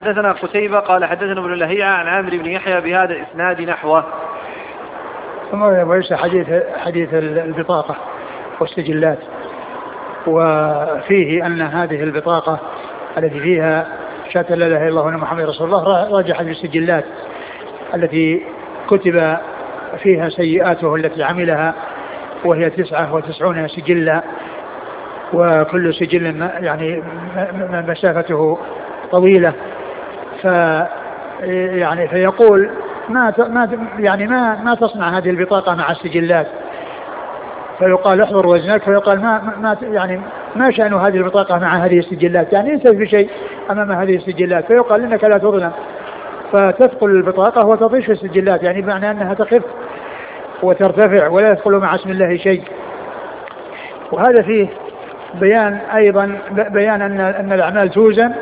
حدثنا قتيبة قال حدثنا ابن لهيعة عن عامر بن يحيى بهذا الإسناد نحوه. ثم وليس حديث البطاقة والسجلات، وفيه أن هذه البطاقة التي فيها شهادة لا إله إلا الله وأن محمد رسول الله راجحت بالسجلات التي كتب فيها سيئاته التي عملها، وهي 99 سجلا، وكل سجل يعني مسافته طويلة. فيقول ما تصنع هذه البطاقة مع السجلات، فيقال احضر وزنك، فيقال ما شأن هذه البطاقة مع هذه السجلات، يعني انت بشيء أمام هذه السجلات، فيقال إنك لا تظلم، فتثقل البطاقة وتطيش السجلات، يعني بمعنى أنها تخف وترتفع ولا يثقل مع اسم الله شيء. وهذا فيه بيان أن الأعمال توزن،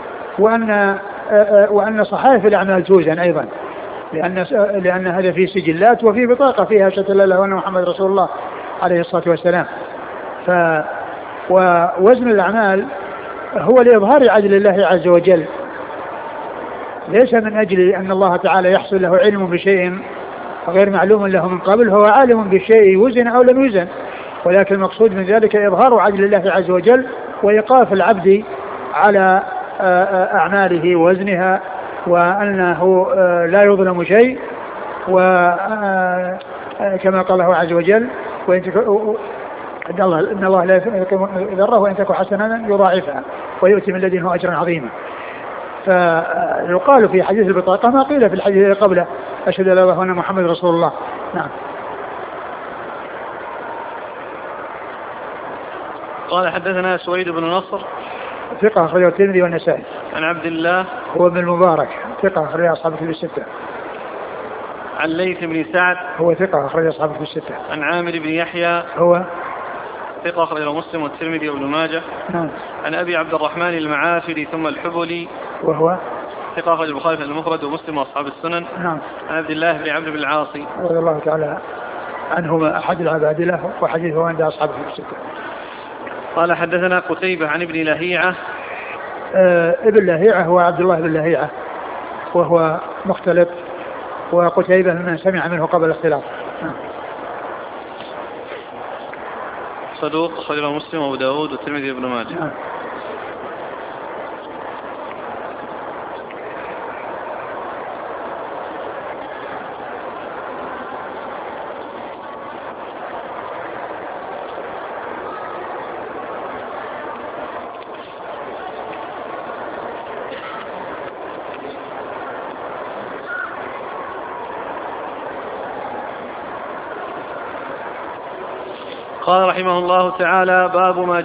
وأن صحائف الأعمال توزن أيضا، لأن هذا فيه سجلات وفيه بطاقة فيها شهادة لا إله إلا الله وأن محمد رسول الله عليه الصلاة والسلام. ووزن الأعمال هو لإظهار عدل الله عز وجل، ليس من أجل أن الله تعالى يحصل له علم بشيء غير معلوم له من قبل، هو عالم بالشيء وزن أو لم يوزن، ولكن المقصود من ذلك إظهار عدل الله عز وجل وإيقاف العبد على أعماله ووزنها، وأنه لا يظلم شيء، وكما قال الله عز وجل إن الله لا يقيم ذره وإن تكن حسنة يضاعفها ويؤتي من لدنه أجرا عظيما. فيقال في حديث البطاقة ما قيل في الحديث الذي قبله أشهد أن لا إله إلا الله وأن محمد رسول الله. نعم. قال حدثنا سويد بن نصر ثقة أخرجه الترمذي والنسائي. عن عبد الله هو ابن المبارك ثقة أخرجه أصحاب الكتب الستة. عن ليث بن سعد هو ثقة أخرجه أصحاب الكتب الستة. عن عامر بن يحيى هو ثقة أخرجه مسلم والترمذي وابن ماجه. نعم. عن أبي عبد الرحمن المعافري ثم الحبلي وهو ثقة أخرج البخاري في المفرد ومسلم وأصحاب السنن. نعم. عن عبد الله بن عمرو بن العاص رضي الله تعالى عنهما أحد العباد له، وحديثه عند أصحاب الكتب الستة. قال حدثنا قتيبة عن ابن لهيعة. ابن لهيعة هو عبد الله بن لهيعة وهو مختلط، وقتيبة من سمع منه قبل الاختلاط. صدوق أخرجه مسلم وأبو داود والترمذي وابن ماجه. قال رحمه الله تعالى: باب ما